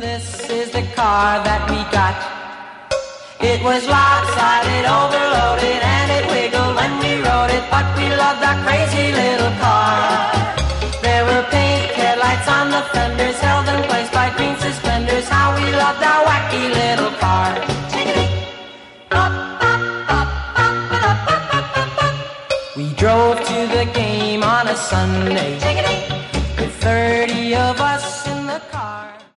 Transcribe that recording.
This is the car that we got. It was lopsided, overloaded, and it wiggled when we rode it, but we loved that crazy little car. There were pink headlights on the fenders, held in place by green suspenders. How we loved our wacky little car. We drove to the game on a Sunday with 30 of us